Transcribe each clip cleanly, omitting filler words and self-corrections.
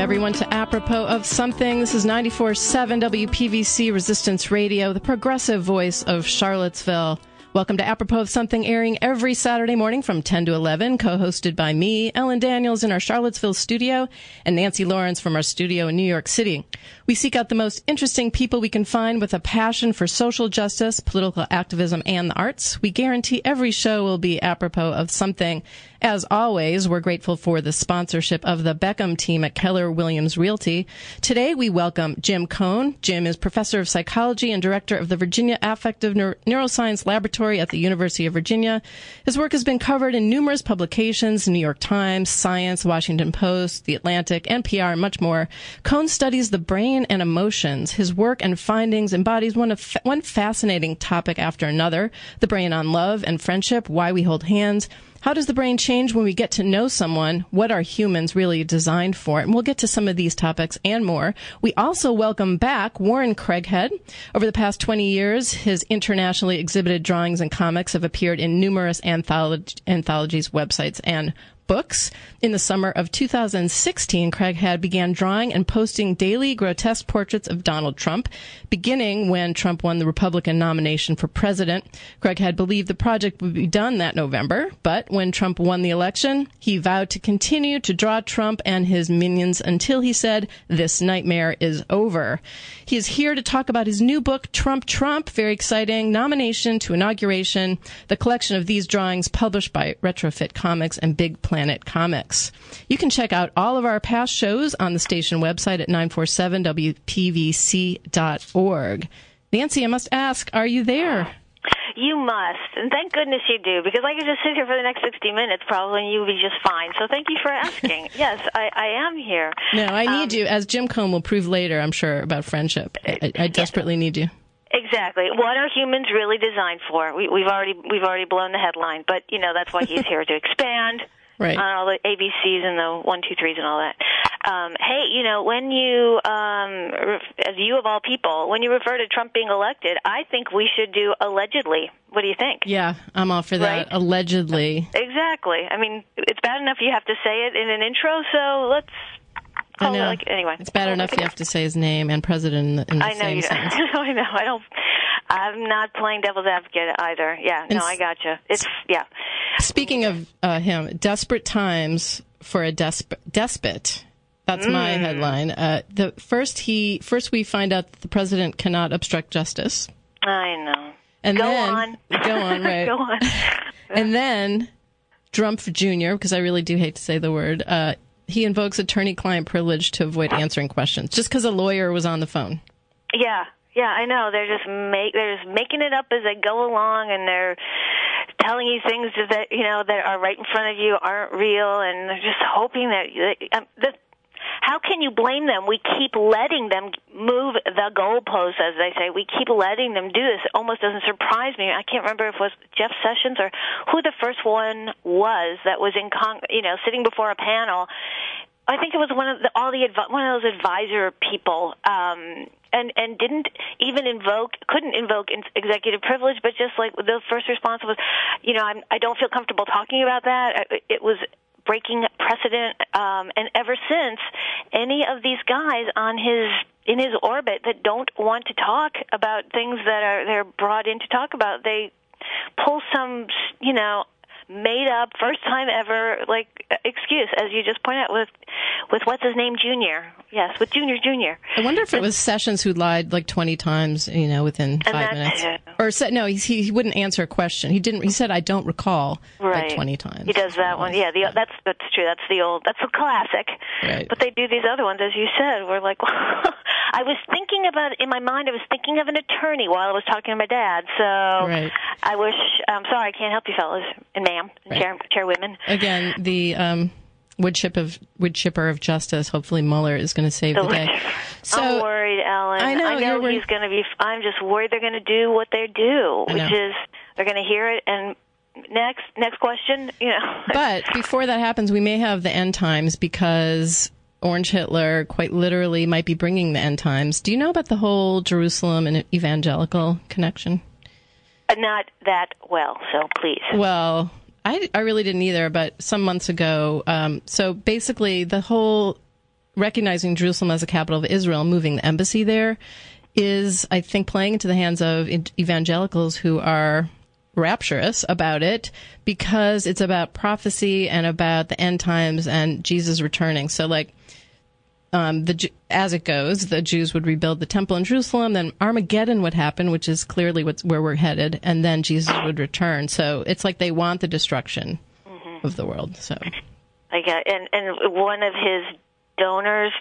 everyone, to Apropos of Something. This is 94.7 WPVC Resistance Radio, the progressive voice of Charlottesville. Welcome to Apropos of Something, airing every Saturday morning from 10 to 11, co-hosted by me, Ellen Daniels, in our Charlottesville studio, and Nancy Lawrence from our studio in New York City. We seek out the most interesting people we can find with a passion for social justice, political activism, and the arts. We guarantee every show will be apropos of something. As always, we're grateful for the sponsorship of the Beckham team at Keller Williams Realty. Today, we welcome Jim Cohn. Jim is professor of psychology and director of the Virginia Affective Neuroscience Laboratory at the University of Virginia. His work has been covered in numerous publications, New York Times, Science, Washington Post, The Atlantic, NPR, and much more. Cohn studies the brain and emotions. His work and findings embodies one fascinating topic after another: the brain on love and friendship, why we hold hands. How does the brain change when we get to know someone? What are humans really designed for? And we'll get to some of these topics and more. We also welcome back Warren Craighead. Over the past 20 years, his internationally exhibited drawings and comics have appeared in numerous anthologies, websites, and books. In the summer of 2016, Craighead began drawing and posting daily grotesque portraits of Donald Trump, beginning when Trump won the Republican nomination for president. Craighead believed the project would be done that November, but when Trump won the election, he vowed to continue to draw Trump and his minions until he said, "This nightmare is over." He is here to talk about his new book, Trump, Trump, very exciting, nomination to inauguration, the collection of these drawings published by Retrofit Comics and Big Planet Comics. You can check out all of our past shows on the station website at 947wpvc.org. Nancy, I must ask, are you there? You must, and thank goodness you do, because I could just sit here for the next 60 minutes probably, and you would be just fine. So thank you for asking. Yes, I am here. No, I need you, as Jim Cohn will prove later, I'm sure, about friendship. I desperately need you. Exactly. What are humans really designed for? We've already blown the headline, but that's why he's here to expand. Right. On all the ABCs and the 1, 2, 3s and all that. Hey, when you, as you of all people, when you refer to Trump being elected, I think we should do allegedly. What do you think? Yeah, I'm all for that. Right? Allegedly. Exactly. I mean, it's bad enough you have to say it in an intro, so let's call it anyway. It's bad enough you have to say his name and president in the same sentence. I know. I'm not playing devil's advocate either. Yeah, no, I gotcha. Speaking of him, desperate times for a despot. That's my headline. First we find out that the president cannot obstruct justice. I know. And Go on, right? Go on. And then Trump Jr., because I really do hate to say the word, he invokes attorney-client privilege to avoid answering questions, just because a lawyer was on the phone. Yeah, I know. They're just making it up as they go along, and they're telling you things that that are right in front of you aren't real, and they're just hoping that. How can you blame them? We keep letting them move the goalposts, as they say. We keep letting them do this. It almost doesn't surprise me. I can't remember if it was Jeff Sessions or who the first one was that was in sitting before a panel. I think it was one of those advisor people, and didn't even couldn't invoke executive privilege, but just like the first response was, I don't feel comfortable talking about that. It was breaking precedent, and ever since, any of these guys in his orbit that don't want to talk about things that they're brought in to talk about, they pull some, made up, first time ever, excuse, as you just pointed out, with what's his name, Junior. Yes, with Junior. I wonder if it was Sessions who lied 20 times, within 5 minutes. Or said, no, he wouldn't answer a question. He didn't. He said, "I don't recall," 20 times. He does that one. Yeah, that's true. That's a classic. Right. But they do these other ones, as you said. We're like, I was thinking about it in my mind. I was thinking of an attorney while I was talking to my dad. So right. I wish. I'm sorry, I can't help you, fellas and ma'am, and chairwomen. Again, the wood chipper of justice. Hopefully, Mueller is going to save the day. So, I'm worried, Ellen. I know he's going to be. I'm just worried they're going to do what they do, which is they're going to hear it and. Next question. But before that happens, we may have the end times, because Orange Hitler quite literally might be bringing the end times. Do you know about the whole Jerusalem and evangelical connection? Not that well, so please. Well, I really didn't either, but some months ago. So basically, the whole recognizing Jerusalem as the capital of Israel, moving the embassy there, is, I think, playing into the hands of evangelicals who are rapturous about it because it's about prophecy and about the end times and Jesus returning. So, like, as it goes, the Jews would rebuild the temple in Jerusalem, then Armageddon would happen, which is clearly where we're headed, and then Jesus would return. So it's like they want the destruction of the world. So, and one of his donors,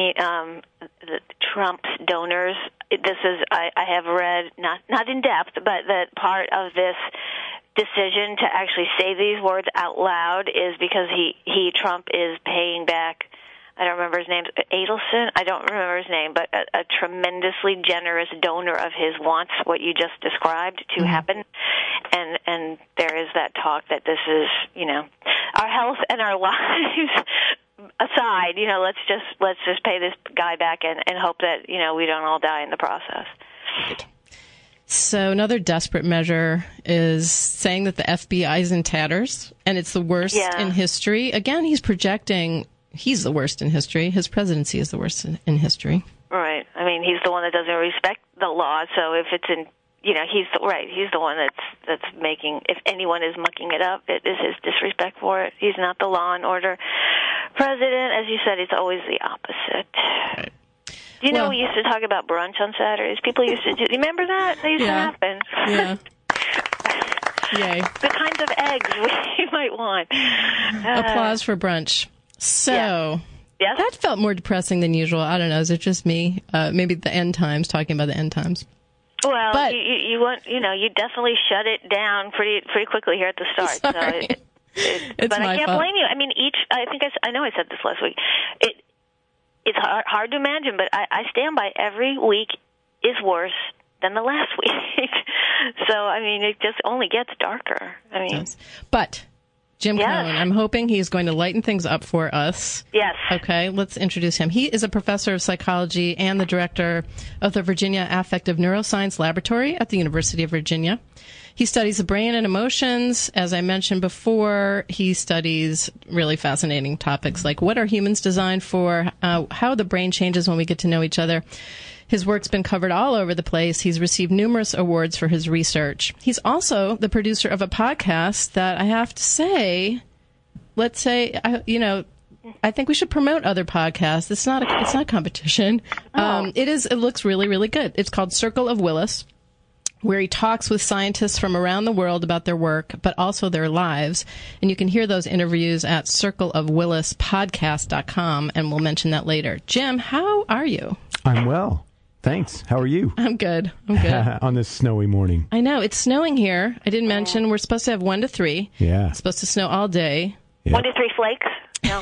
Trump's donors. This is I have read not in depth, but that part of this decision to actually say these words out loud is because Trump is paying back. I don't remember his name, Adelson. I don't remember his name, but a tremendously generous donor of his wants what you just described to happen, and there is that talk that this is, our health and our lives aside, let's just pay this guy back and hope that we don't all die in the process. Right. So another desperate measure is saying that the FBI is in tatters and it's the worst in history. Again, he's projecting he's the worst in history. His presidency is the worst in history. Right. I mean, he's the one that doesn't respect the law. So if it's in, he's the one that's making. If anyone is mucking it up, it is his disrespect for it. He's not the law and order president. As you said, it's always the opposite. Right. We used to talk about brunch on Saturdays. People used to do. Remember that? That used to happen. Yeah. Yay. The kinds of eggs we might want. Applause for brunch. So that felt more depressing than usual. I don't know. Is it just me? Maybe the end times, talking about the end times. Well, but, you definitely shut it down pretty quickly here at the start. Sorry. So but I can't blame you. I mean, I know I said this last week. It's hard to imagine, but I stand by every week is worse than the last week. So, I mean, it just only gets darker. I mean, but Jim Cohen, I'm hoping he's going to lighten things up for us. Yes. Okay, let's introduce him. He is a professor of psychology and the director of the Virginia Affective Neuroscience Laboratory at the University of Virginia. He studies the brain and emotions. As I mentioned before, he studies really fascinating topics like what are humans designed for, how the brain changes when we get to know each other. His work's been covered all over the place. He's received numerous awards for his research. He's also the producer of a podcast that I have to say, I think we should promote other podcasts. It's not competition. It looks really, really good. It's called Circle of Willis, where he talks with scientists from around the world about their work, but also their lives. And you can hear those interviews at circleofwillispodcast.com, and we'll mention that later. Jim, how are you? I'm well. Thanks. How are you? I'm good. On this snowy morning. I know. It's snowing here. I didn't mention we're supposed to have 1 to 3. Yeah. It's supposed to snow all day. Yeah. 1 to 3 flakes? No.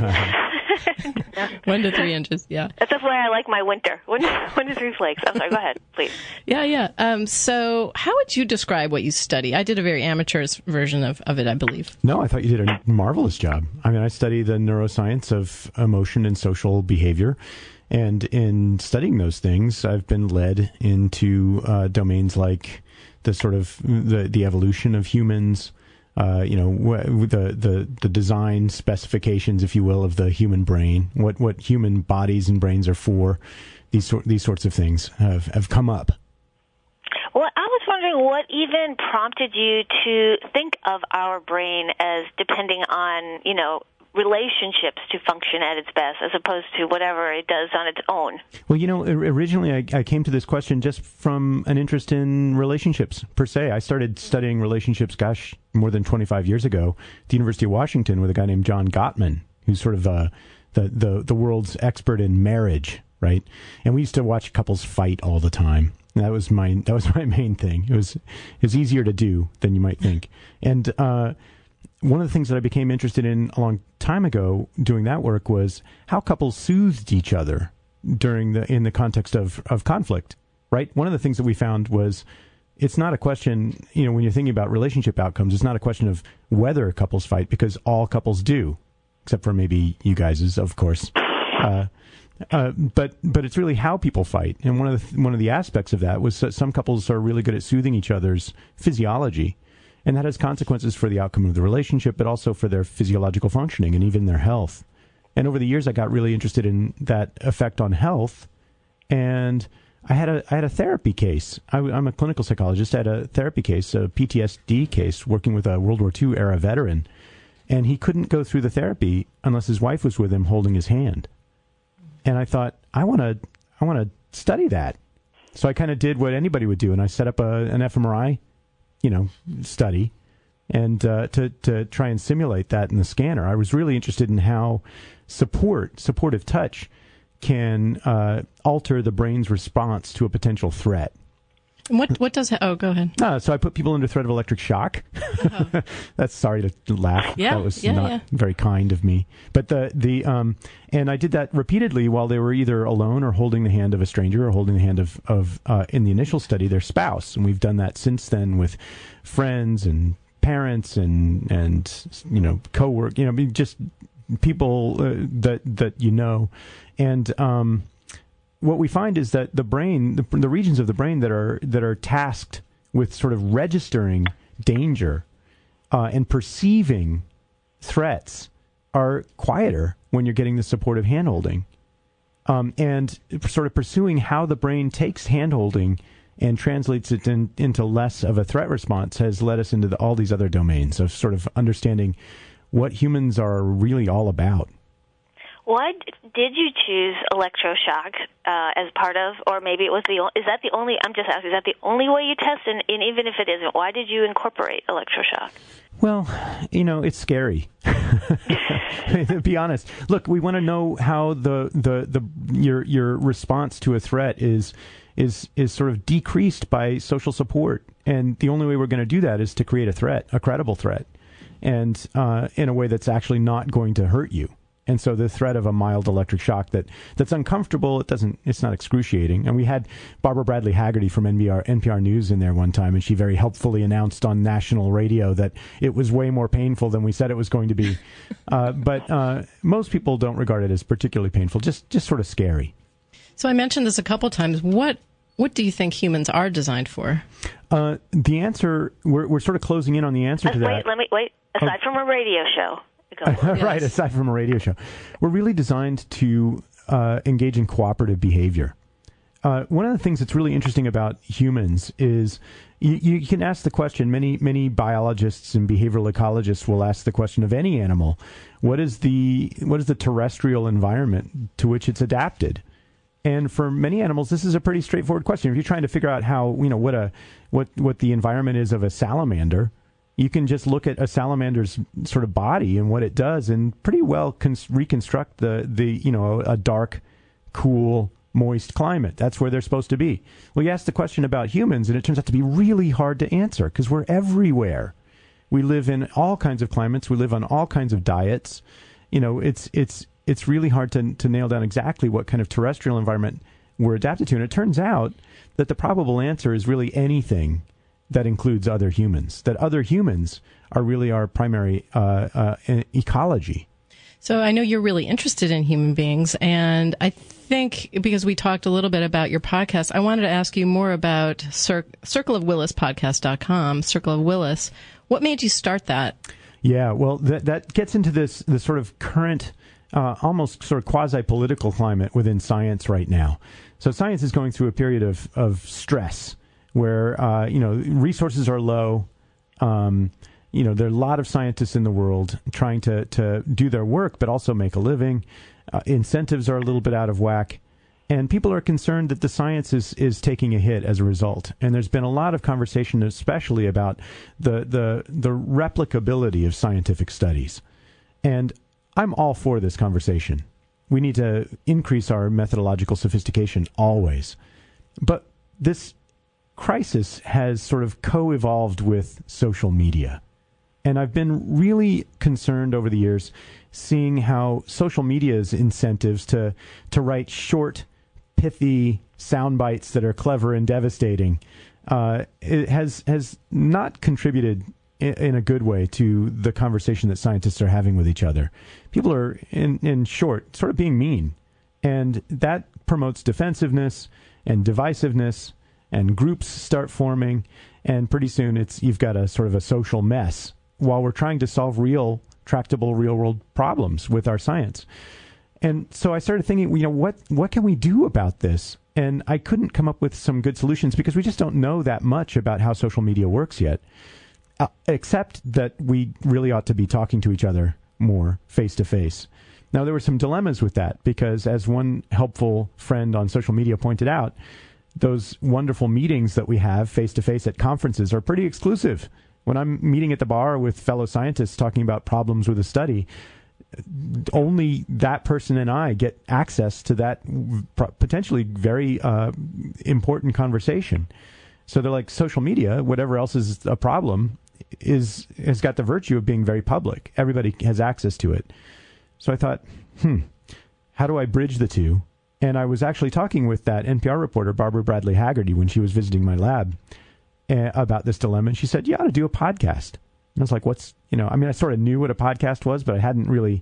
1 to 3 inches, yeah. That's the way I like my winter. 1 to 3 flakes. I'm sorry, go ahead, please. Yeah. So how would you describe what you study? I did a very amateurish version of it, I believe. No, I thought you did a marvelous job. I mean, I study the neuroscience of emotion and social behavior. And in studying those things, I've been led into domains like the sort of the evolution of humans, the design specifications, if you will, of the human brain, what human bodies and brains are for. These sorts of things have come up. Well, I was wondering what even prompted you to think of our brain as depending on, relationships to function at its best as opposed to whatever it does on its own. Well, originally I came to this question just from an interest in relationships per se. I started studying relationships, more than 25 years ago at the University of Washington with a guy named John Gottman, who's sort of the world's expert in marriage, right? And we used to watch couples fight all the time. And that was my main thing. It was easier to do than you might think. And one of the things that I became interested in a long time ago doing that work was how couples soothed each other in the context of conflict, right? One of the things that we found was it's not a question, when you're thinking about relationship outcomes, it's not a question of whether couples fight, because all couples do, except for maybe you guys', of course. But it's really how people fight. And one of the aspects of that was that some couples are really good at soothing each other's physiology. And that has consequences for the outcome of the relationship, but also for their physiological functioning and even their health. And over the years, I got really interested in that effect on health. And I had a therapy case. I'm a clinical psychologist. I had a therapy case, a PTSD case, working with a World War II era veteran. And he couldn't go through the therapy unless his wife was with him holding his hand. And I thought, I want to study that. So I kind of did what anybody would do, and I set up an fMRI, study, and to try and simulate that in the scanner. I was really interested in how supportive touch can alter the brain's response to a potential threat. What does? Oh, go ahead. So I put people under threat of electric shock. Oh. That's sorry to laugh. Yeah, that was not very kind of me. But and I did that repeatedly while they were either alone or holding the hand of a stranger or holding the hand of in the initial study their spouse. And we've done that since then with friends and parents and cowork. Just people that and. What we find is that the brain, the regions of the brain that are tasked with sort of registering danger and perceiving threats are quieter when you're getting the supportive handholding, and sort of pursuing how the brain takes handholding and translates it into less of a threat response has led us into all these other domains of sort of understanding what humans are really all about. Why did you choose electroshock as part of, or maybe it was is that the only, I'm just asking, is that the only way you test? And even if it isn't, why did you incorporate electroshock? Well, it's scary. To be honest, look, we want to know how your response to a threat is sort of decreased by social support, and the only way we're going to do that is to create a credible threat, and in a way that's actually not going to hurt you. And so the threat of a mild electric shock that's uncomfortable, it's not excruciating. And we had Barbara Bradley Haggerty from NPR News in there one time, and she very helpfully announced on national radio that it was way more painful than we said it was going to be. But most people don't regard it as particularly painful, just sort of scary. So I mentioned this a couple times. What do you think humans are designed for? The answer, we're sort of closing in on the answer to that. Wait. Aside from a radio show. Right, aside from a radio show. We're really designed to engage in cooperative behavior. One of the things that's really interesting about humans is you can ask the question, many biologists and behavioral ecologists will ask the question of any animal, what is the terrestrial environment to which it's adapted? And for many animals, this is a pretty straightforward question. If you're trying to figure out how, what the environment is of a salamander, you can just look at a salamander's sort of body and what it does and pretty well reconstruct a dark, cool, moist climate. That's where they're supposed to be. Well, you ask the question about humans, and it turns out to be really hard to answer because we're everywhere. We live in all kinds of climates. We live on all kinds of diets. It's really hard to nail down exactly what kind of terrestrial environment we're adapted to. And it turns out that the probable answer is really anything that includes other humans, that other humans are really our primary ecology. So I know you're really interested in human beings, and I think because we talked a little bit about your podcast, I wanted to ask you more about circleofwillispodcast.com, Circle of Willis. What made you start that? Yeah, well, that gets into this sort of current, almost sort of quasi-political climate within science right now. So science is going through a period of stress, where resources are low. There are a lot of scientists in the world trying to do their work, but also make a living. Incentives are a little bit out of whack, and people are concerned that the science is taking a hit as a result. And there's been a lot of conversation, especially about the replicability of scientific studies. And I'm all for this conversation. We need to increase our methodological sophistication always, but this crisis has sort of co-evolved with social media. And I've been really concerned over the years seeing how social media's incentives to write short, pithy sound bites that are clever and devastating it has not contributed in a good way to the conversation that scientists are having with each other. People are, in short, sort of being mean. And that promotes defensiveness and divisiveness, and groups start forming, and pretty soon you've got a sort of a social mess while we're trying to solve real tractable real-world problems with our science. And so I started thinking, what can we do about this? And I couldn't come up with some good solutions because we just don't know that much about how social media works yet, except that we really ought to be talking to each other more face-to-face. Now, there were some dilemmas with that because, as one helpful friend on social media pointed out, those wonderful meetings that we have face-to-face at conferences are pretty exclusive. When I'm meeting at the bar with fellow scientists talking about problems with a study, only that person and I get access to that potentially very important conversation. So they're like, social media, whatever else is a problem, has got the virtue of being very public. Everybody has access to it. So I thought, how do I bridge the two? And I was actually talking with that NPR reporter, Barbara Bradley Haggerty, when she was visiting my lab about this dilemma. And she said, you ought to do a podcast. And I was like, I sort of knew what a podcast was, but I hadn't really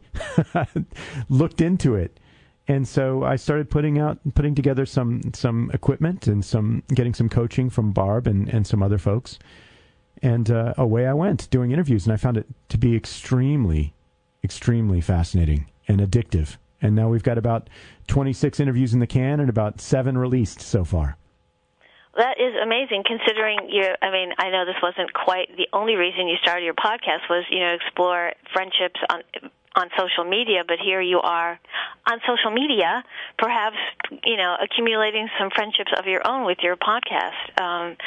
looked into it. And so I started putting together some equipment and getting some coaching from Barb and some other folks. And away I went doing interviews. And I found it to be extremely, extremely fascinating and addictive. And now we've got about 26 interviews in the can and about 7 released so far. That is amazing, considering I know this wasn't quite the only reason you started your podcast was, explore friendships on social media, but here you are on social media, perhaps, accumulating some friendships of your own with your podcast. And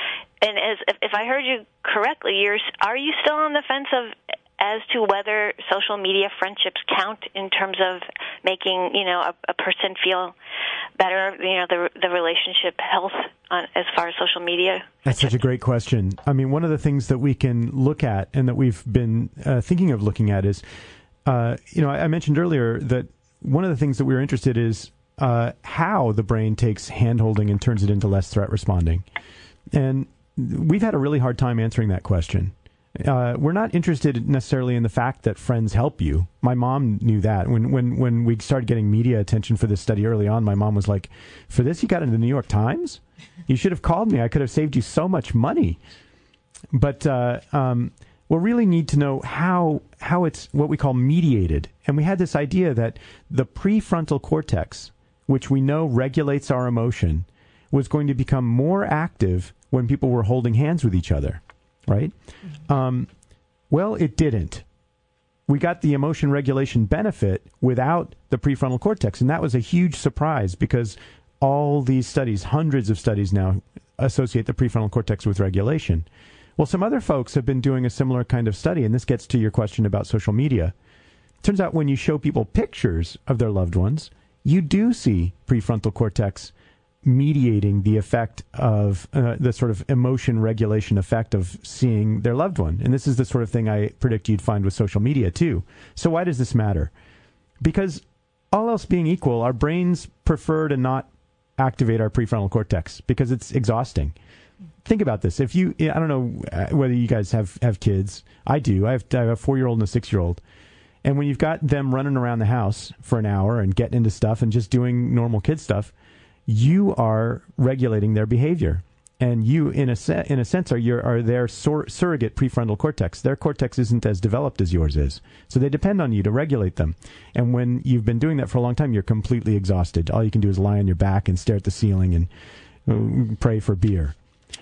if I heard you correctly, are you still on the fence as to whether social media friendships count in terms of making, a person feel better, the relationship health as far as social media? That's such a great question. I mean, one of the things that we can look at and that we've been thinking of looking at is, I mentioned earlier that one of the things that we were interested in is how the brain takes hand-holding and turns it into less threat responding. And we've had a really hard time answering that question. We're not interested necessarily in the fact that friends help you. My mom knew that. When we started getting media attention for this study early on, my mom was like, for this you got into the New York Times? You should have called me. I could have saved you so much money. But we'll really need to know how it's what we call mediated. And we had this idea that the prefrontal cortex, which we know regulates our emotion, was going to become more active when people were holding hands with each other. Right? Well, it didn't. We got the emotion regulation benefit without the prefrontal cortex, and that was a huge surprise because all these studies, hundreds of studies now, associate the prefrontal cortex with regulation. Well, some other folks have been doing a similar kind of study, and this gets to your question about social media. Turns out when you show people pictures of their loved ones, you do see prefrontal cortex mediating the effect of the sort of emotion regulation effect of seeing their loved one. And this is the sort of thing I predict you'd find with social media too. So why does this matter? Because all else being equal, our brains prefer to not activate our prefrontal cortex because it's exhausting. Think about this. I don't know whether you guys have kids. I do. I have a 4-year-old and a 6-year-old. And when you've got them running around the house for an hour and getting into stuff and just doing normal kid stuff, you are regulating their behavior. And you, in a sense, are their surrogate prefrontal cortex. Their cortex isn't as developed as yours is. So they depend on you to regulate them. And when you've been doing that for a long time, you're completely exhausted. All you can do is lie on your back and stare at the ceiling and pray for beer.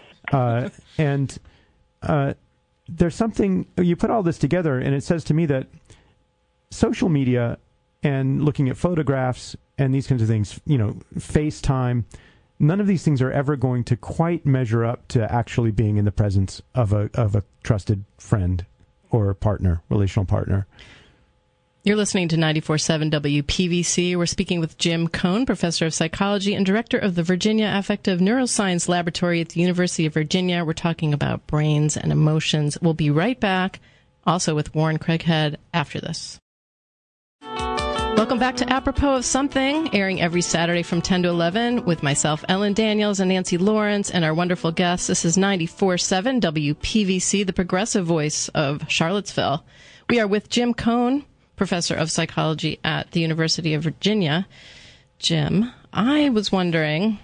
And there's something, you put all this together, and it says to me that social media and looking at photographs and these kinds of things, FaceTime, none of these things are ever going to quite measure up to actually being in the presence of a trusted friend or partner, relational partner. You're listening to 94.7 WPVC. We're speaking with Jim Cohn, professor of psychology and director of the Virginia Affective Neuroscience Laboratory at the University of Virginia. We're talking about brains and emotions. We'll be right back, also with Warren Craighead after this. Welcome back to Apropos of Something, airing every Saturday from 10 to 11 with myself, Ellen Daniels, and Nancy Lawrence, and our wonderful guests. This is 94.7 WPVC, the progressive voice of Charlottesville. We are with Jim Cohn, professor of psychology at the University of Virginia. Jim, I was wondering,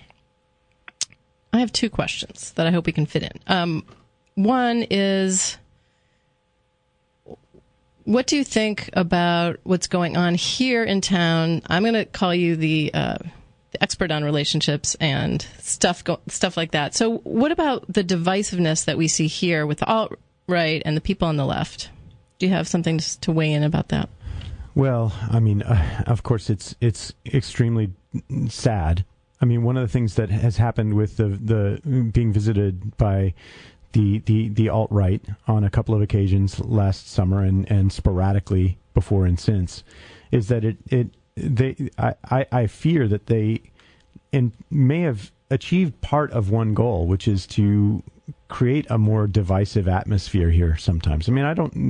I have 2 questions that I hope we can fit in. One is, what do you think about what's going on here in town? I'm going to call you the expert on relationships and stuff like that. So what about the divisiveness that we see here with the alt-right and the people on the left? Do you have something to weigh in about that? Well, I mean, of course, it's extremely sad. I mean, one of the things that has happened with the being visited by the alt-right on a couple of occasions last summer and sporadically before and since is that I fear that they may have achieved part of one goal, which is to create a more divisive atmosphere here sometimes. I mean, I don't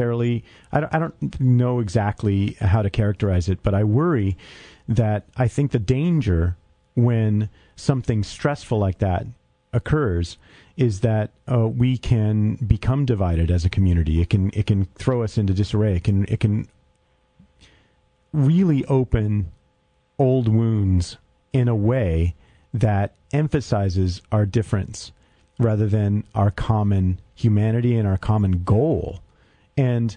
know exactly how to characterize it, but I worry that I think the danger when something stressful like that occurs is that we can become divided as a community. It can throw us into disarray. It can really open old wounds in a way that emphasizes our difference rather than our common humanity and our common goal. And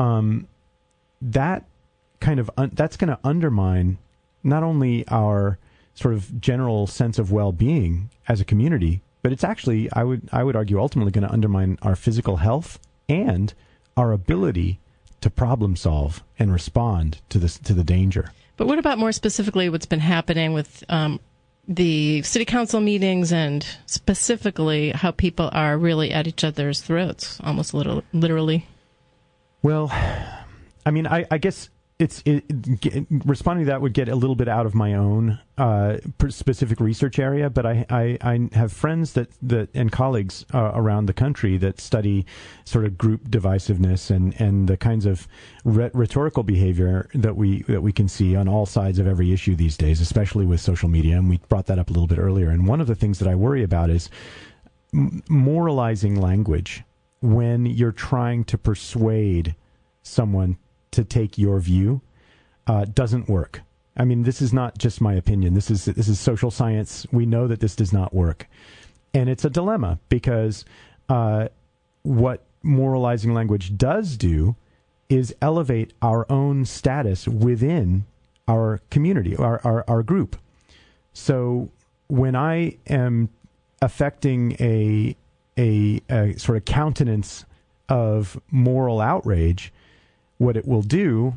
that kind of that's going to undermine not only our sort of general sense of well-being as a community, but it's actually, I would argue, ultimately going to undermine our physical health and our ability to problem solve and respond to the danger. But what about more specifically what's been happening with the city council meetings and specifically how people are really at each other's throats, almost literally? Well, I mean, I guess responding to that would get a little bit out of my own specific research area, but I have friends that and colleagues around the country that study sort of group divisiveness and the kinds of rhetorical behavior that we can see on all sides of every issue these days, especially with social media. And we brought that up a little bit earlier. And one of the things that I worry about is moralizing language when you're trying to persuade someone to take your view doesn't work. I mean, this is not just my opinion. This is social science. We know that this does not work. And it's a dilemma because what moralizing language does do is elevate our own status within our community, our group. So when I am affecting a sort of countenance of moral outrage, what it will do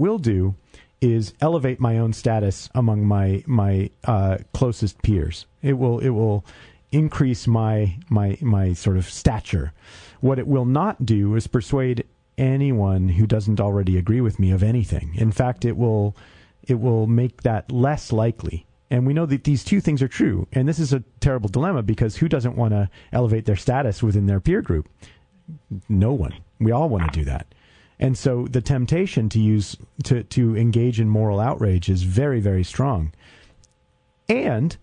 is elevate my own status among my closest peers. It will increase my sort of stature. What it will not do is persuade anyone who doesn't already agree with me of anything. In fact, it will make that less likely. And we know that these two things are true. And this is a terrible dilemma because who doesn't want to elevate their status within their peer group? No one. We all want to do that. And so the temptation to engage in moral outrage is very, very strong. And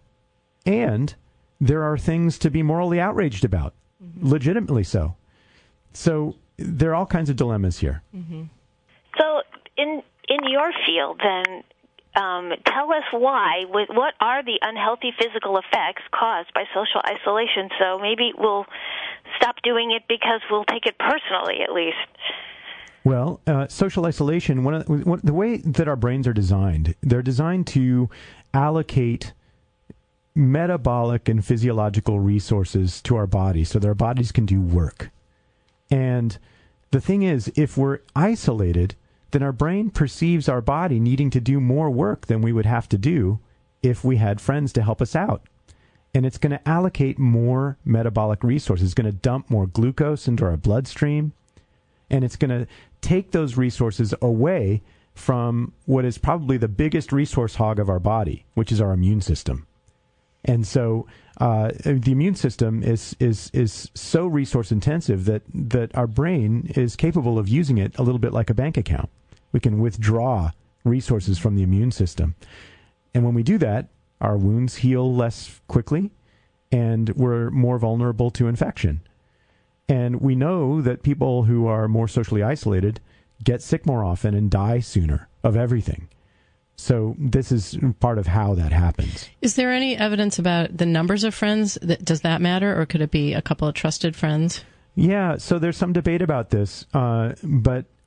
there are things to be morally outraged about, legitimately so. So there are all kinds of dilemmas here. Mm-hmm. So in your field, then, tell us why. What are the unhealthy physical effects caused by social isolation? So maybe we'll stop doing it because we'll take it personally, at least. Well, social isolation, the way that our brains are designed, they're designed to allocate metabolic and physiological resources to our bodies so that our bodies can do work. And the thing is, if we're isolated, then our brain perceives our body needing to do more work than we would have to do if we had friends to help us out. And it's going to allocate more metabolic resources. It's going to dump more glucose into our bloodstream. And it's going to take those resources away from what is probably the biggest resource hog of our body, which is our immune system. And so the immune system is so resource intensive that our brain is capable of using it a little bit like a bank account. We can withdraw resources from the immune system. And when we do that, our wounds heal less quickly and we're more vulnerable to infection. And we know that people who are more socially isolated get sick more often and die sooner of everything. So this is part of how that happens. Is there any evidence about the numbers of friends? Does that matter, or could it be a couple of trusted friends? Yeah, so there's some debate about this, but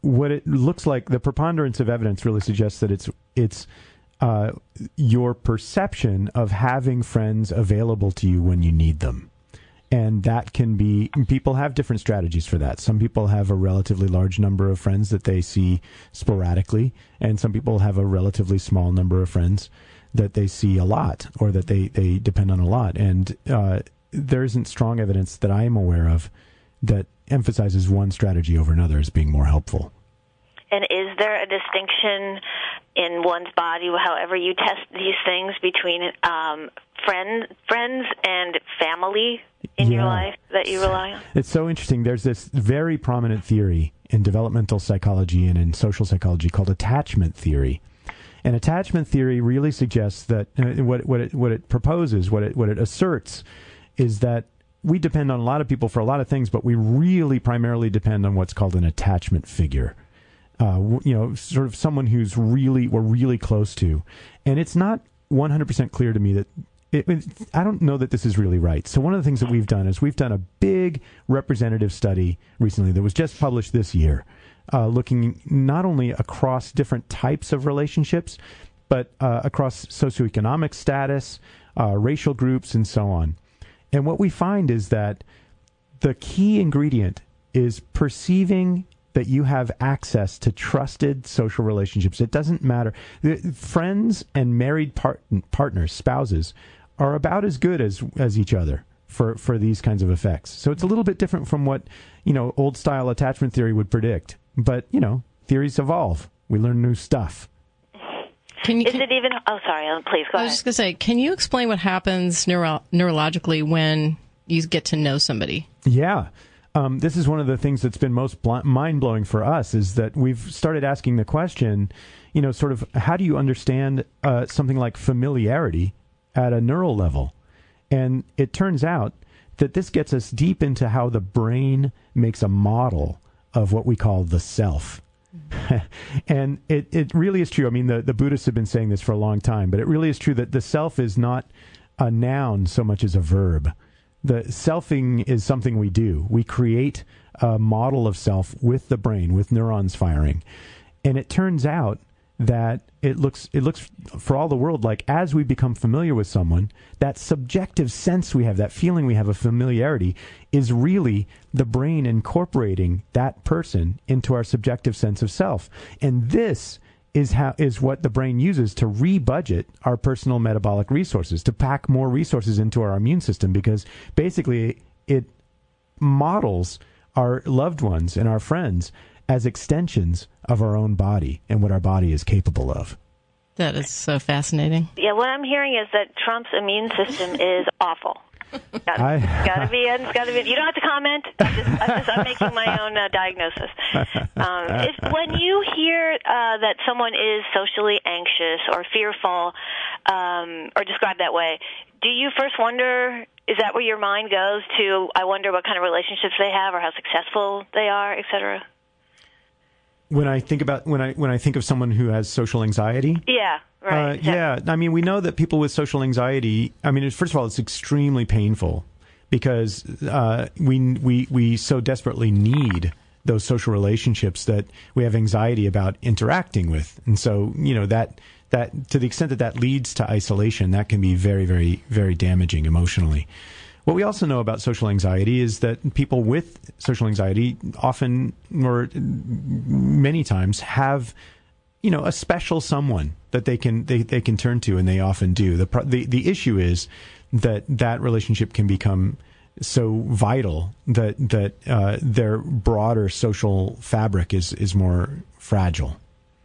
what it looks like, the preponderance of evidence really suggests that it's your perception of having friends available to you when you need them. And that can be, people have different strategies for that. Some people have a relatively large number of friends that they see sporadically, and some people have a relatively small number of friends that they see a lot or that they depend on a lot. And there isn't strong evidence that I am aware of that emphasizes one strategy over another as being more helpful. And is there a distinction in one's body, however you test these things, between friends and family in your life that you rely on? It's so interesting. There's this very prominent theory in developmental psychology and in social psychology called attachment theory. And attachment theory really suggests that what it proposes, what it asserts, is that we depend on a lot of people for a lot of things, but we really primarily depend on what's called an attachment figure. Sort of someone who's we're really close to. And it's not 100% clear to me that I don't know that this is really right. So one of the things that we've done is we've done a big representative study recently that was just published this year, looking not only across different types of relationships, but across socioeconomic status, racial groups, and so on. And what we find is that the key ingredient is perceiving that you have access to trusted social relationships. It doesn't matter. Friends and married partners, spouses, are about as good as each other for these kinds of effects. So it's a little bit different from what, old style attachment theory would predict. But, theories evolve. We learn new stuff. Please go ahead. I was just going to say, can you explain what happens neurologically when you get to know somebody? Yeah. This is one of the things that's been most mind-blowing for us, is that we've started asking the question, sort of, how do you understand something like familiarity at a neural level? And it turns out that this gets us deep into how the brain makes a model of what we call the self. And it really is true. I mean, the Buddhists have been saying this for a long time, but it really is true that the self is not a noun so much as a verb. The selfing is something we do. We create a model of self with the brain, with neurons firing. And it turns out that it looks for all the world like as we become familiar with someone, that subjective sense we have, that feeling we have of familiarity, is really the brain incorporating that person into our subjective sense of self. And this is what the brain uses to rebudget our personal metabolic resources, to pack more resources into our immune system, because basically it models our loved ones and our friends as extensions of our own body and what our body is capable of. That is so fascinating. Yeah, what I'm hearing is that Trump's immune system is awful. Gotta be. You don't have to comment. I'm making my own diagnosis. When you hear that someone is socially anxious or fearful, or described that way, do you first wonder, is that where your mind goes to? I wonder what kind of relationships they have, or how successful they are, etc. When I think of someone who has social anxiety, yeah, right. Yeah, I mean, we know that people with social anxiety, I mean, first of all, it's extremely painful because we so desperately need those social relationships that we have anxiety about interacting with, and so that to the extent that leads to isolation, that can be very, very, very damaging emotionally. What we also know about social anxiety is that people with social anxiety often, or many times, have, a special someone that they can turn to, and they often do. The issue is that relationship can become so vital that their broader social fabric is more fragile.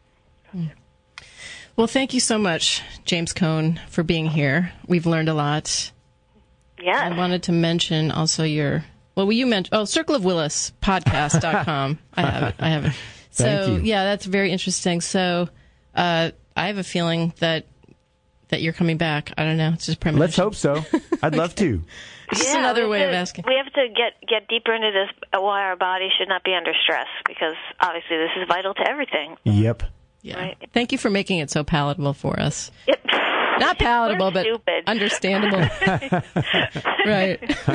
Well, thank you so much, James Cone, for being here. We've learned a lot. Yeah. I wanted to mention also you mentioned, Circle of Willis podcast.com. I have it. So, Thank you. Yeah, that's very interesting. So, I have a feeling that you're coming back. I don't know. It's just premonition. Let's hope so. I'd love to. Just another way of asking. We have to get deeper into this, why our body should not be under stress, because obviously this is vital to everything. Yep. Yeah. Right. Thank you for making it so palatable for us. Yep. Not palatable, but stupid. understandable. Right.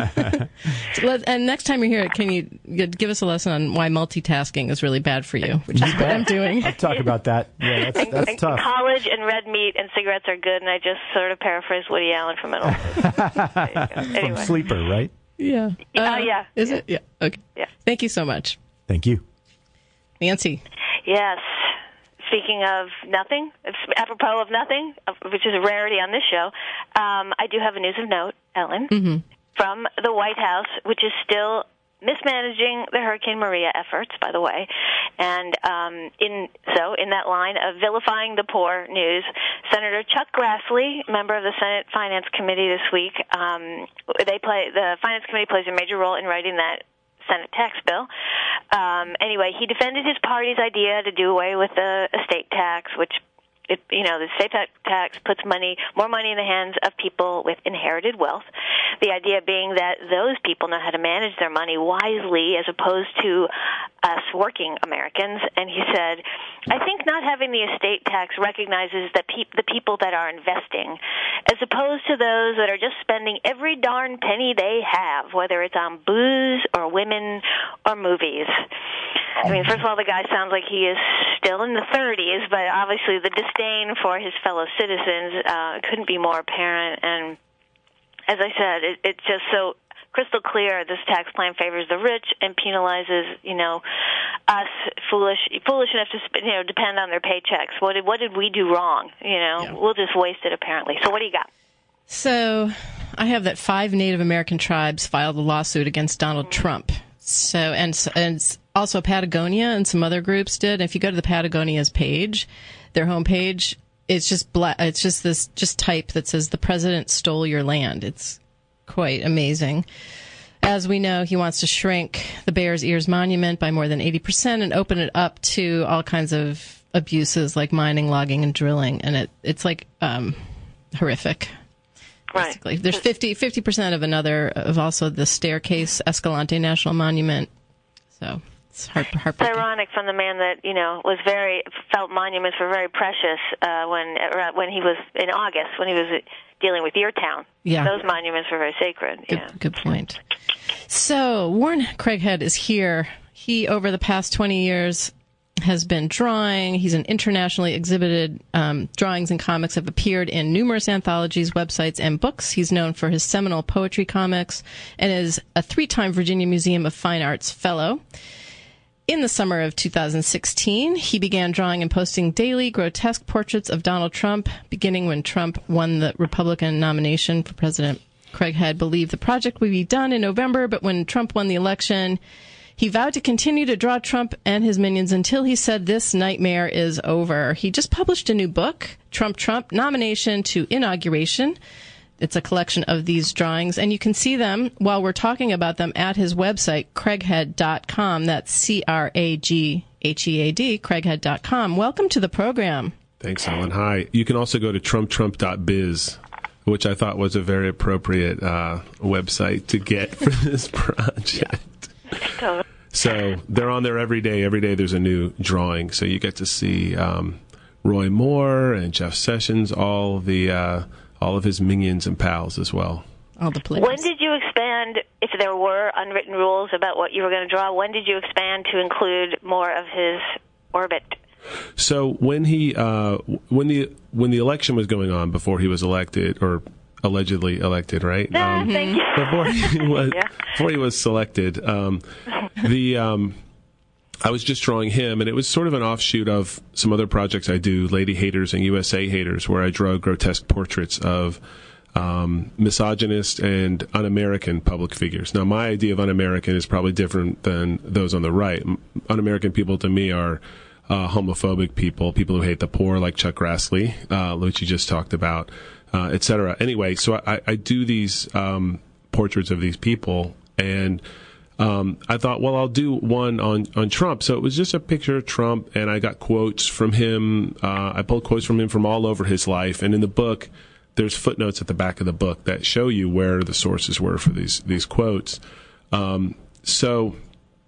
And next time you're here, can you give us a lesson on why multitasking is really bad for you, which is what I'm doing. I'll talk about that. Yeah, that's tough. College and red meat and cigarettes are good, and I just sort of paraphrased Woody Allen from Middle Anyway. From Sleeper, right? Yeah. Yeah. Is it? Yeah. Okay. Yeah. Thank you so much. Thank you. Nancy. Yes. Speaking of nothing, apropos of nothing, which is a rarity on this show, I do have a news of note, Ellen, from the White House, which is still mismanaging the Hurricane Maria efforts, by the way. And in that line of vilifying the poor news, Senator Chuck Grassley, member of the Senate Finance Committee this week, the Finance Committee plays a major role in writing that Senate tax bill. Anyway, he defended his party's idea to do away with the estate tax, which the estate tax puts more money in the hands of people with inherited wealth. The idea being that those people know how to manage their money wisely as opposed to us working Americans. And he said, I think not having the estate tax recognizes that the people that are investing, as opposed to those that are just spending every darn penny they have, whether it's on booze or women or movies. I mean, first of all, the guy sounds like he is still in the 30s, but obviously the disdain for his fellow citizens couldn't be more apparent. And as I said, it's just so crystal clear this tax plan favors the rich and penalizes, us foolish enough to depend on their paychecks. What did we do wrong? We'll just waste it apparently. So what do you got? So I have that 5 Native American tribes filed a lawsuit against Donald Trump. So and also Patagonia and some other groups did. If you go to the Patagonia's page, their homepage, it's just it's just this type that says the president stole your land. It's quite amazing. As we know, he wants to shrink the Bears Ears Monument by more than 80% and open it up to all kinds of abuses like mining, logging, and drilling. And it's like horrific. Basically. Right. There's 50% of also the Staircase Escalante National Monument. So it's heartbreaking. It's ironic from the man that felt monuments were very precious when he was in August when he was dealing with your town. Yeah, those monuments were very sacred. Good point. So Warren Craighead is here. He over the past 20 years has been drawing. He's an internationally exhibited drawings and comics have appeared in numerous anthologies, websites, and books. He's known for his seminal poetry comics and is a 3-time Virginia Museum of Fine Arts Fellow. In the summer of 2016, he began drawing and posting daily grotesque portraits of Donald Trump, beginning when Trump won the Republican nomination for president. Craighead believed the project would be done in November, but when Trump won the election, he vowed to continue to draw Trump and his minions until he said this nightmare is over. He just published a new book, Trump, Nomination to Inauguration. It's a collection of these drawings, and you can see them while we're talking about them at his website, craighead.com. That's Craighead, Craighead.com. Welcome to the program. Thanks, Ellen. Hi. You can also go to trumptrump.biz, which I thought was a very appropriate website to get for this project. Yeah. So they're on there every day. Every day there's a new drawing. So you get to see Roy Moore and Jeff Sessions, all of his minions and pals as well. All the players. When did you expand, if there were unwritten rules about what you were going to draw, when did you expand to include more of his orbit? So when the election was going on, before he was elected, or allegedly elected, right? Thank you. Before he was selected, I was just drawing him, and it was sort of an offshoot of some other projects I do, Lady Haters and USA Haters, where I draw grotesque portraits of misogynist and un-American public figures. Now, my idea of un-American is probably different than those on the right. Un-American people to me are homophobic people who hate the poor, like Chuck Grassley, which you just talked about, etc. Anyway, so I do these portraits of these people, and I thought, well, I'll do one on Trump. So it was just a picture of Trump, and I got quotes from him. I pulled quotes from him from all over his life. And in the book, there's footnotes at the back of the book that show you where the sources were for these quotes. So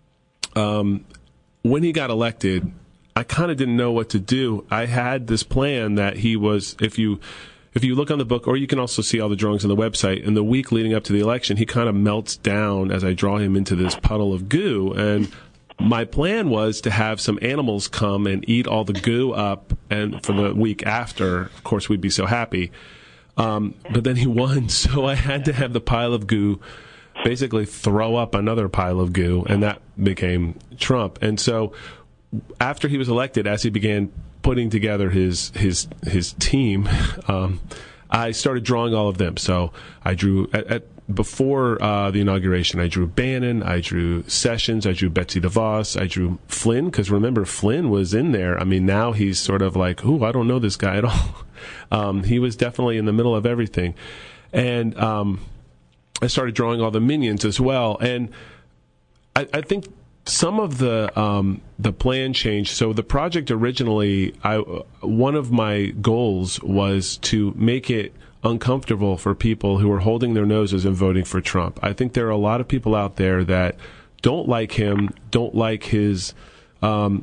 when he got elected, I kind of didn't know what to do. I had this plan that he was, if you if you look on the book, or you can also see all the drawings on the website, in the week leading up to the election, he kind of melts down as I draw him into this puddle of goo. And my plan was to have some animals come and eat all the goo up, and for the week after, of course, we'd be so happy. But then he won, so I had to have the pile of goo basically throw up another pile of goo, and that became Trump. And so after he was elected, as he began putting together his team, I started drawing all of them. So I drew before the inauguration, I drew Bannon, I drew Sessions, I drew Betsy DeVos, I drew Flynn, because remember, Flynn was in there. I mean, now he's sort of like, I don't know this guy at all. He was definitely in the middle of everything. And I started drawing all the minions as well. And I think some of the plan changed. So the project originally, one of my goals was to make it uncomfortable for people who are holding their noses and voting for Trump. I think there are a lot of people out there that don't like him, don't like his how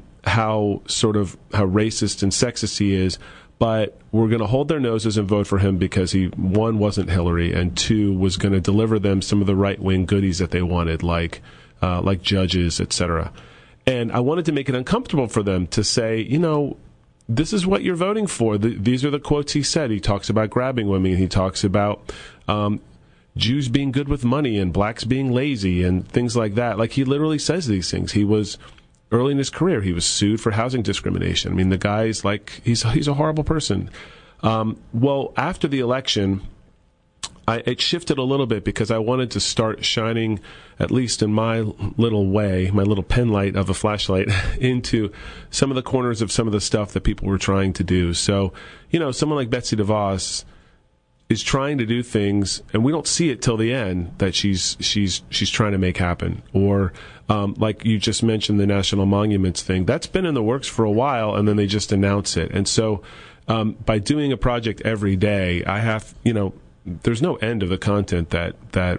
racist and sexist he is, but we're going to hold their noses and vote for him because he, one, wasn't Hillary, and two, was going to deliver them some of the right-wing goodies that they wanted, like judges, etc. And I wanted to make it uncomfortable for them to say, this is what you're voting for. These are the quotes he said. He talks about grabbing women. He talks about Jews being good with money and blacks being lazy and things like that. Like, he literally says these things. He was, early in his career, he was sued for housing discrimination. I mean, the guy's like, he's a horrible person. Well, after the election, it shifted a little bit because I wanted to start shining, at least in my little way, my little pen light of a flashlight, into some of the corners of some of the stuff that people were trying to do. So, someone like Betsy DeVos is trying to do things, and we don't see it till the end, that she's trying to make happen. Or, like you just mentioned, the National Monuments thing, that's been in the works for a while, and then they just announce it. And so, by doing a project every day, I have, there's no end of the content that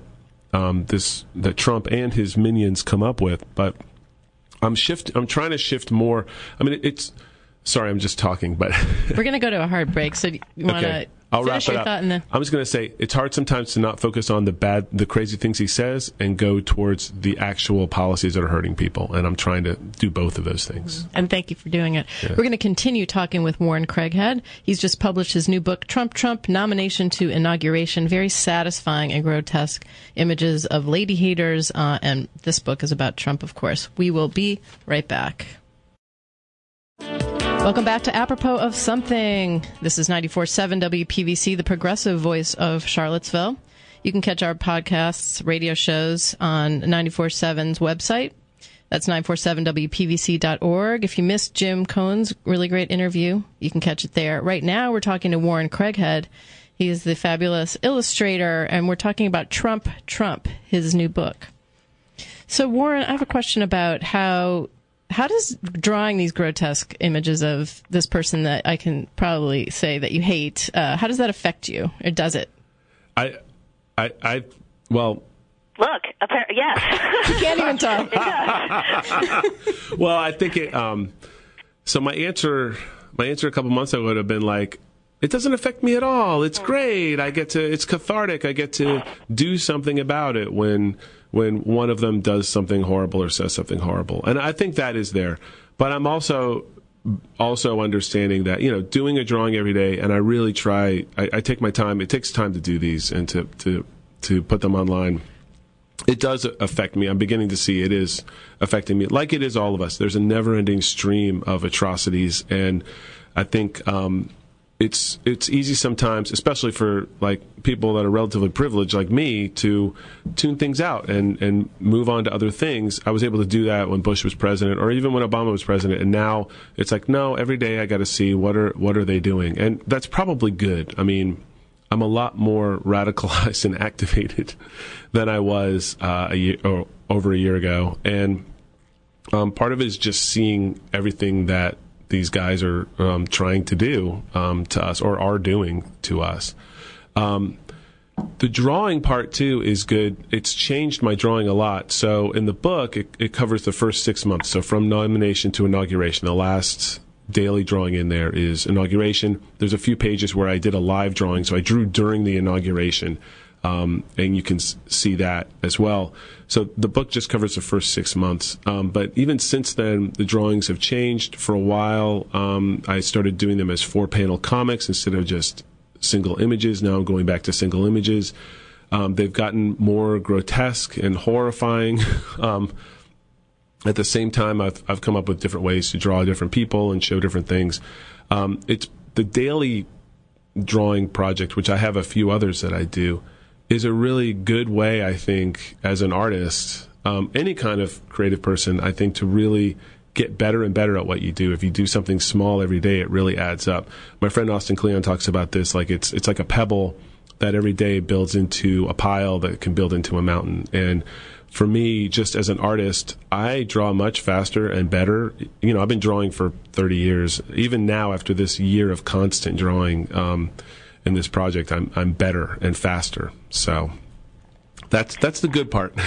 Trump and his minions come up with, but I'm trying to shift more. I mean, sorry, I'm just talking, but we're going to go to a hard break. So you want to finish your thought? I'm just going to say it's hard sometimes to not focus on the crazy things he says and go towards the actual policies that are hurting people. And I'm trying to do both of those things. And thank you for doing it. Yeah. We're going to continue talking with Warren Craighead. He's just published his new book, Trump, Nomination to Inauguration. Very satisfying and grotesque images of lady haters. And this book is about Trump, of course. We will be right back. Welcome back to Apropos of Something. This is 94.7 WPVC, the progressive voice of Charlottesville. You can catch our podcasts, radio shows on 94.7's website. That's 947wpvc.org. If you missed Jim Cohn's really great interview, you can catch it there. Right now, we're talking to Warren Craighead. He is the fabulous illustrator, and we're talking about Trump, his new book. So, Warren, I have a question about how does drawing these grotesque images of this person that I can probably say that you hate, how does that affect you, or does it? Well... Look, yes. You can't even talk. Well, I think it... so my answer a couple months ago would have been like, it doesn't affect me at all. It's great. It's cathartic. I get to do something about it when one of them does something horrible or says something horrible. And I think that is there. But I'm also understanding that, doing a drawing every day, and I really try, I take my time. It takes time to do these and to put them online. It does affect me. I'm beginning to see it is affecting me, like it is all of us. There's a never-ending stream of atrocities, and I think it's easy sometimes, especially for like people that are relatively privileged like me, to tune things out and move on to other things. I was able to do that when Bush was president, or even when Obama was president, and now it's like, no, every day I got to see what are they doing, and that's probably good. I mean, I'm a lot more radicalized and activated than I was over a year ago, and part of it is just seeing everything that these guys are trying to do to us, or are doing to us. The drawing part, too, is good. It's changed my drawing a lot. So in the book, it covers the first 6 months. So from nomination to inauguration, the last daily drawing in there is inauguration. There's a few pages where I did a live drawing, so I drew during the inauguration, and you can see that as well. So the book just covers the first 6 months. But even since then, the drawings have changed. For a while, I started doing them as 4-panel comics instead of just single images. Now I'm going back to single images. They've gotten more grotesque and horrifying. At the same time, I've come up with different ways to draw different people and show different things. It's the daily drawing project, which I have a few others that I do, is a really good way, I think, as an artist, any kind of creative person, I think, to really get better and better at what you do. If you do something small every day, it really adds up. My friend Austin Kleon talks about this, like it's like a pebble that every day builds into a pile that can build into a mountain. And for me, just as an artist, I draw much faster and better. You know, I've been drawing for 30 years. Even now, after this year of constant drawing in this project, I'm better and faster. So that's the good part.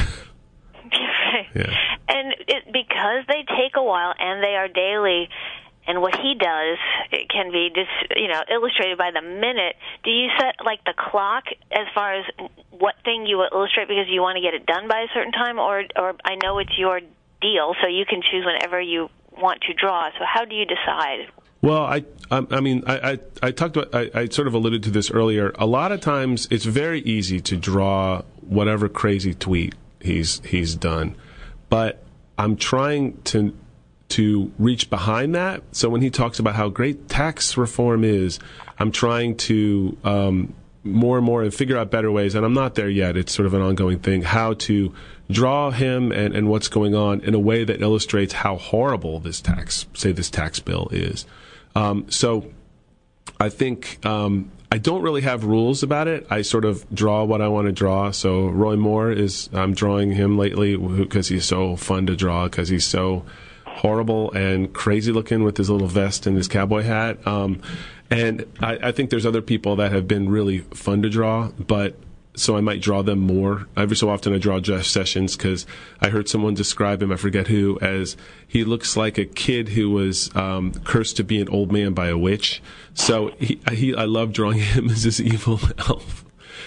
Yeah. And because they take a while and they are daily, and what he does, it can be just, illustrated by the minute. Do you set, like, the clock as far as what thing you will illustrate because you want to get it done by a certain time? Or I know it's your deal, so you can choose whenever you want to draw. So how do you decide? Well, I talked about, I sort of alluded to this earlier. A lot of times it's very easy to draw whatever crazy tweet he's done. But I'm trying to reach behind that. So when he talks about how great tax reform is, I'm trying to more and more and figure out better ways, and I'm not there yet. It's sort of an ongoing thing, how to draw him and what's going on in a way that illustrates how horrible this tax bill is. So I think I don't really have rules about it. I sort of draw what I want to draw. So Roy Moore I'm drawing him lately because he's so fun to draw, because he's so horrible and crazy looking with his little vest and his cowboy hat. And I think there's other people that have been really fun to draw, but so I might draw them more. Every so often I draw Jeff Sessions because I heard someone describe him, I forget who, as he looks like a kid who was cursed to be an old man by a witch. So I love drawing him as this evil elf.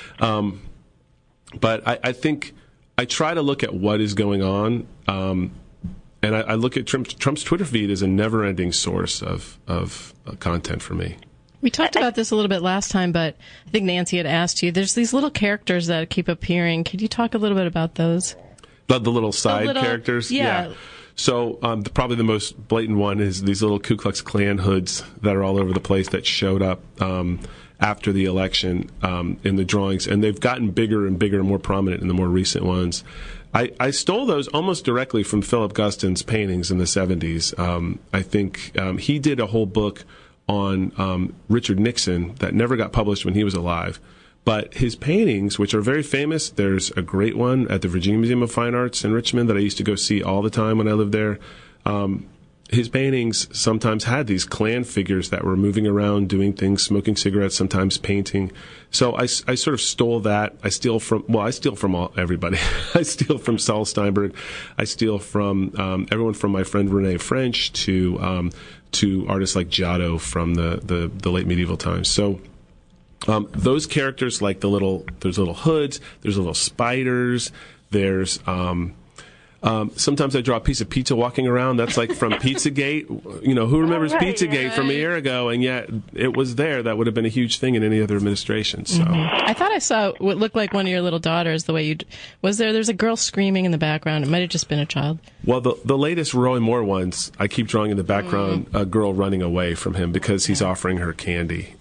But I think I try to look at what is going on, and I look at Trump's Twitter feed as a never-ending source of content for me. We talked about this a little bit last time, but I think Nancy had asked you. There's these little characters that keep appearing. Could you talk a little bit about those? The little side characters? Yeah. So probably the most blatant one is these little Ku Klux Klan hoods that are all over the place that showed up after the election in the drawings. And they've gotten bigger and bigger and more prominent in the more recent ones. I stole those almost directly from Philip Guston's paintings in the 70s. I think he did a whole book on Richard Nixon that never got published when he was alive. But his paintings, which are very famous, there's a great one at the Virginia Museum of Fine Arts in Richmond that I used to go see all the time when I lived there. His paintings sometimes had these Klan figures that were moving around, doing things, smoking cigarettes, sometimes painting. So I sort of stole that. I steal from everybody. I steal from Saul Steinberg. I steal from everyone from my friend Rene French to artists like Giotto from the late medieval times. So those characters, like there's little hoods, there's little spiders, there's sometimes I draw a piece of pizza walking around. That's like from Pizzagate. Who remembers Pizzagate from a year ago? And yet it was there. That would have been a huge thing in any other administration. So I thought I saw what looked like one of your little daughters. The way you was there. There's a girl screaming in the background. It might have just been a child. Well, the latest Roy Moore ones, I keep drawing in the background a girl running away from him because he's offering her candy.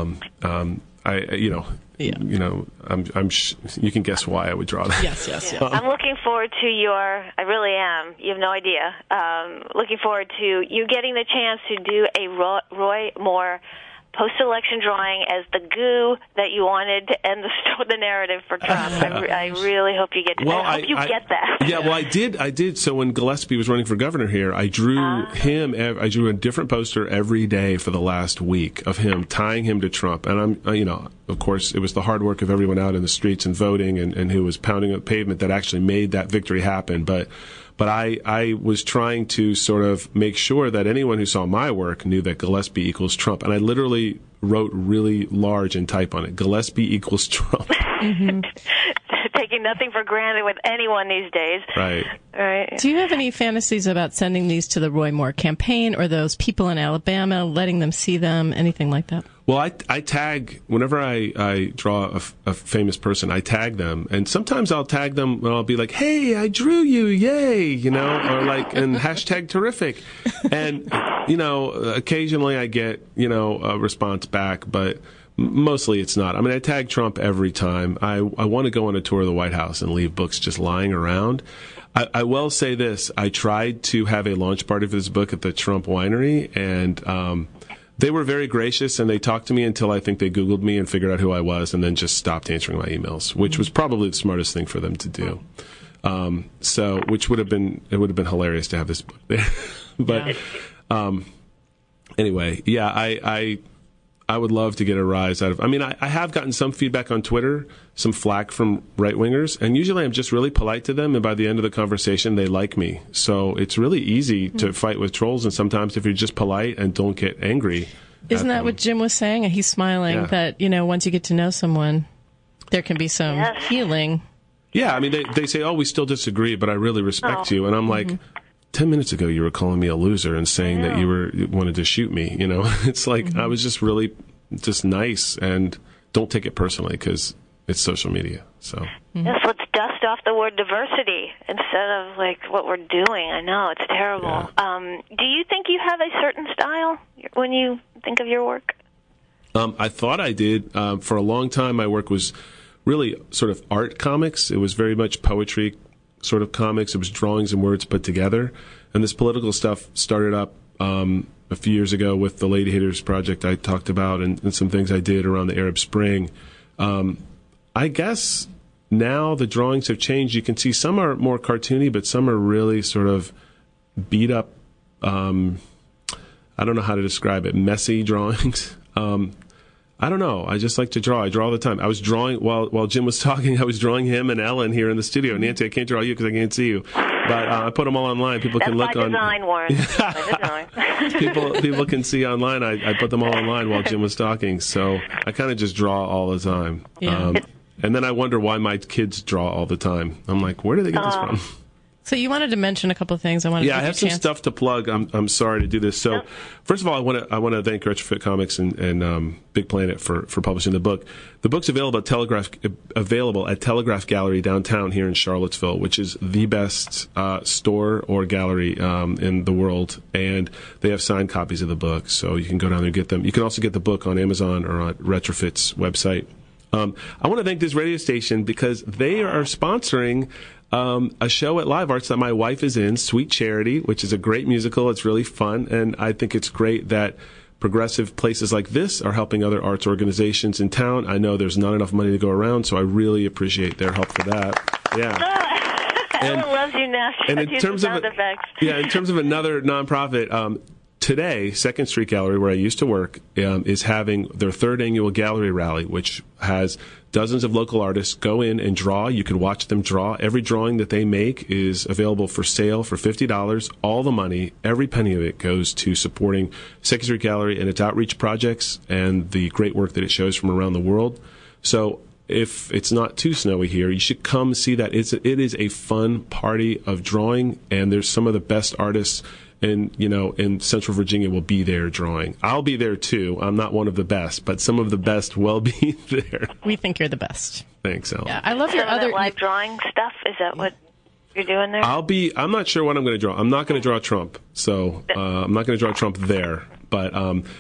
You can guess why I would draw that. Yes. I'm looking forward to I really am. You have no idea. Looking forward to you getting the chance to do a Roy Moore post-election drawing as the goo that you wanted to end the narrative for Trump. I really hope you get to that. I hope you get that. Yeah, well, I did. So when Gillespie was running for governor here, I drew him. I drew a different poster every day for the last week of him, tying him to Trump. And of course, it was the hard work of everyone out in the streets and voting and who was pounding on the pavement that actually made that victory happen. But I was trying to sort of make sure that anyone who saw my work knew that Gillespie equals Trump. And I literally wrote really large in type on it, Gillespie equals Trump. Mm-hmm. Taking nothing for granted with anyone these days. Right. Do you have any fantasies about sending these to the Roy Moore campaign or those people in Alabama, letting them see them, anything like that? Well, I tag, whenever I draw a famous person, I tag them. And sometimes I'll tag them and I'll be like, hey, I drew you, yay, or like, and hashtag terrific. And, occasionally I get, a response back, but mostly it's not. I mean, I tag Trump every time. I want to go on a tour of the White House and leave books just lying around. I will say this. I tried to have a launch party for this book at the Trump Winery, and they were very gracious, and they talked to me until I think they Googled me and figured out who I was, and then just stopped answering my emails, which was probably the smartest thing for them to do. Which would have been hilarious to have this book there. But anyway, yeah, I would love to get a rise out of. I mean, I have gotten some feedback on Twitter, some flack from right-wingers, and usually I'm just really polite to them, and by the end of the conversation, they like me. So it's really easy to fight with trolls, and sometimes if you're just polite and don't get angry. Isn't that what Jim was saying? He's smiling that, once you get to know someone, there can be some healing. Yeah, I mean, they say, we still disagree, but I really respect you. And I'm like, 10 minutes ago, you were calling me a loser and saying that you wanted to shoot me. It's like I was just really just nice, and don't take it personally because it's social media. So yes, let's dust off the word diversity instead of like what we're doing. I know it's terrible. Yeah. Do you think you have a certain style when you think of your work? I thought I did. For a long time, my work was really sort of art comics. It was very much poetry sort of comics. It was drawings and words put together. And this political stuff started up a few years ago with the Lady Haters project I talked about and some things I did around the Arab Spring. I guess now the drawings have changed. You can see some are more cartoony, but some are really sort of beat up, I don't know how to describe it, messy drawings. I don't know. I just like to draw. I draw all the time. I was drawing while Jim was talking. I was drawing him and Ellen here in the studio. Nancy, I can't draw you because I can't see you, but I put them all online. People can look on. That's by design, Warren. By design. People can see online. I put them all online while Jim was talking. So I kind of just draw all the time. Yeah. And then I wonder why my kids draw all the time. I'm like, where do they get this from? So you wanted to mention a couple of things. I have some stuff to plug. I'm sorry to do this. So, first of all, I want to thank Retrofit Comics and Big Planet for publishing the book. The book's available at Telegraph Gallery downtown here in Charlottesville, which is the best store or gallery in the world, and they have signed copies of the book, so you can go down there and get them. You can also get the book on Amazon or on Retrofit's website. I want to thank this radio station because they are sponsoring a show at Live Arts that my wife is in, Sweet Charity, which is a great musical. It's really fun, and I think it's great that progressive places like this are helping other arts organizations in town. I know there's not enough money to go around, so I really appreciate their help for that. Yeah. Ellen loves you now. And in terms of another nonprofit, today, Second Street Gallery, where I used to work, is having their third annual gallery rally, which has dozens of local artists go in and draw. You can watch them draw. Every drawing that they make is available for sale for $50. All the money, every penny of it, goes to supporting Second Street Gallery and its outreach projects and the great work that it shows from around the world. So if it's not too snowy here, you should come see that. It is a fun party of drawing, and there's some of the best artists in Central Virginia will be there drawing. I'll be there too. I'm not one of the best, but some of the best will be there. We think you're the best. Thanks, Ellen. Yeah, I love your other live drawing stuff. Is that what you're doing there? I'm not sure what I'm going to draw. I'm not going to draw Trump, so I'm not going to draw Trump there. But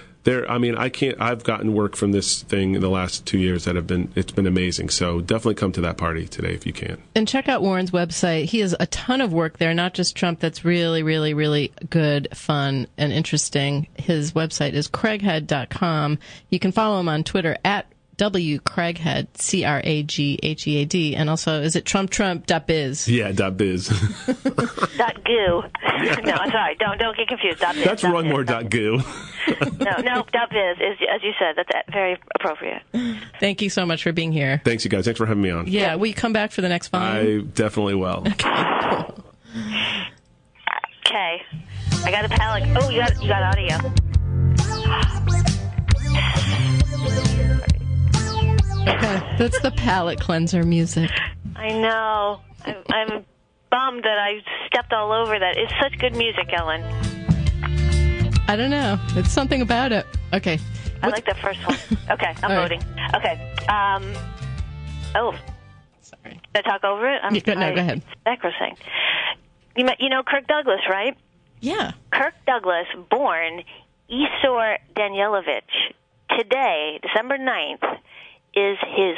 I've gotten work from this thing in the last 2 years it's been amazing. So definitely come to that party today if you can. And check out Warren's website. He has a ton of work there, not just Trump, that's really, really, really good, fun, and interesting. His website is craighead.com. You can follow him on Twitter at Craighead, Craighead. And also, is it trumptrump.biz? Yeah, .biz. .goo. No, sorry. Don't get confused. .biz. That's wrong more .goo. No, .biz is, as you said, that's very appropriate. Thank you so much for being here. Thanks, you guys. Thanks for having me on. Yeah, will you come back for the next volume? I definitely will. Okay. I got a palette. Oh, you got audio. Okay, that's the palate cleanser music. I know. I'm bummed that I stepped all over that. It's such good music, Ellen. I don't know. It's something about it. Okay. I like the first one. Okay, I'm voting. Right. Okay. Sorry. Did I talk over it? No, go ahead. Sacrosanct. You know Kirk Douglas, right? Yeah. Kirk Douglas, born Isor Danielovich. Today, December 9th, is his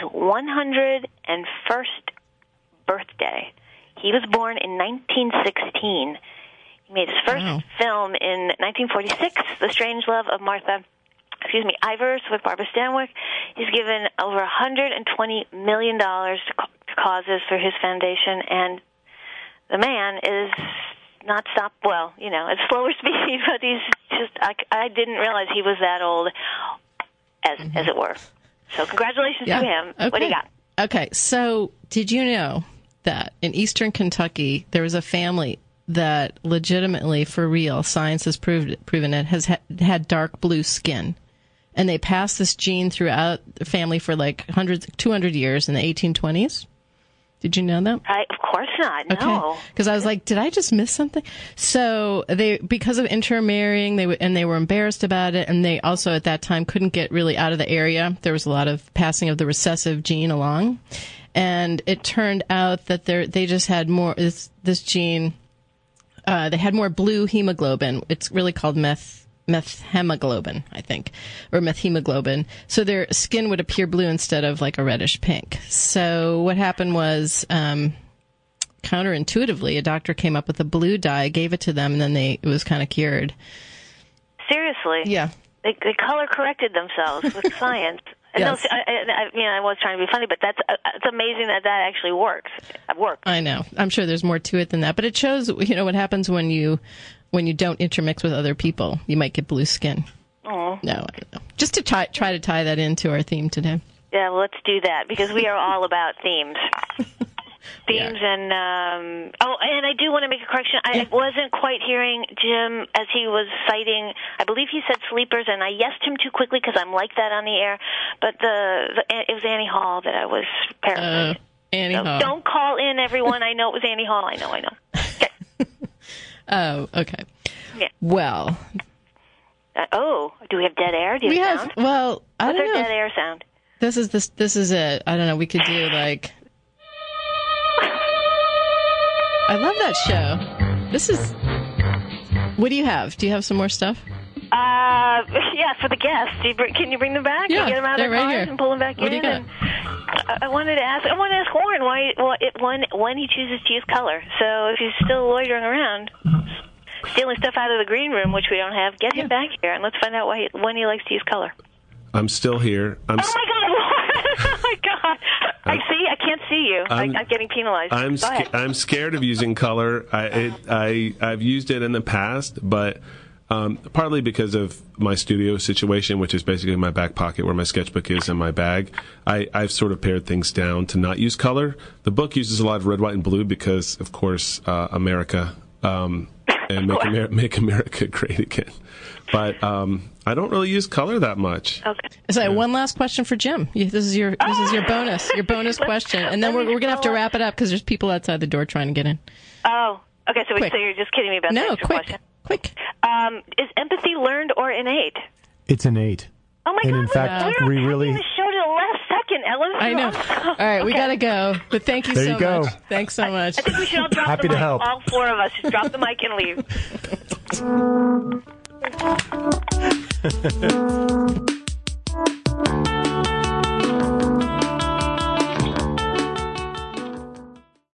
101st birthday. He was born in 1916. He made his first film in 1946, The Strange Love of Martha Ivers with Barbara Stanwyck. He's given over $120 million to causes for his foundation, and the man is not stopped. Well, it's slower speed, but he's just, I didn't realize he was that old, as it were. So congratulations to him. Okay. What do you got? Okay, so did you know that in eastern Kentucky there was a family that legitimately, for real, science has proven it, has had dark blue skin? And they passed this gene throughout the family for like 200 years in the 1820s. Did you know that? Of course not. No. Okay. Because I was like, did I just miss something? So because of intermarrying, they were embarrassed about it, and they also at that time couldn't get really out of the area. There was a lot of passing of the recessive gene along, and it turned out that they just had more this gene. They had more blue hemoglobin. It's really called methemoglobin, I think, or methemoglobin. So their skin would appear blue instead of like a reddish pink. So what happened was, counterintuitively, a doctor came up with a blue dye, gave it to them, and then it was kind of cured. Seriously? Yeah. They color corrected themselves with science. Yes. I was trying to be funny, but it's amazing that actually works. It works. I know. I'm sure there's more to it than that, but it shows, what happens when you don't intermix with other people. You might get blue skin. Oh. No, I don't know. Just to try to tie that into our theme today. Yeah, well, let's do that, because we are all about themes. Themes and and I do want to make a correction. I wasn't quite hearing Jim as he was citing, I believe he said Sleepers, and I yesed him too quickly because I'm like that on the air, but it was Annie Hall that I was paraphrasing. Annie Hall. Don't call in, everyone. I know it was Annie Hall. I know. Okay. Oh, okay. Yeah. Well. Do we have dead air? Do you have sound? Well, I don't know. What's our dead air sound? This is it. I don't know. We could do like. I love that show. This is. What do you have? Do you have some more stuff? Yeah, for the guests. Can you bring them back? Yeah, Can you get them out of the cars and pull them back in? What do you got? I wanted to ask Warren when he chooses to use color. So if he's still loitering around, stealing stuff out of the green room, which we don't have, get him back here and let's find out when he likes to use color. I'm still here. Oh my God! Oh my God! I can't see you. I'm getting penalized. I'm scared of using color. I've used it in the past, but partly because of my studio situation, which is basically my back pocket where my sketchbook is and my bag, I've sort of pared things down to not use color. The book uses a lot of red, white, and blue because, of course, America and make America great again. But I don't really use color that much. Okay. So one last question for Jim. This is your bonus question, and then we're gonna have to wrap it up because there's people outside the door trying to get in. Oh, okay. So you're just kidding me about the extra question? Quick. Is empathy learned or innate? It's innate. Oh my God! And in fact, we really the show to the last second, Ellen. I know. All right, we gotta go. But thank you there so you go. much. Thanks so much. I think we should all drop Happy the mic. to help. All four of us just drop the mic and leave.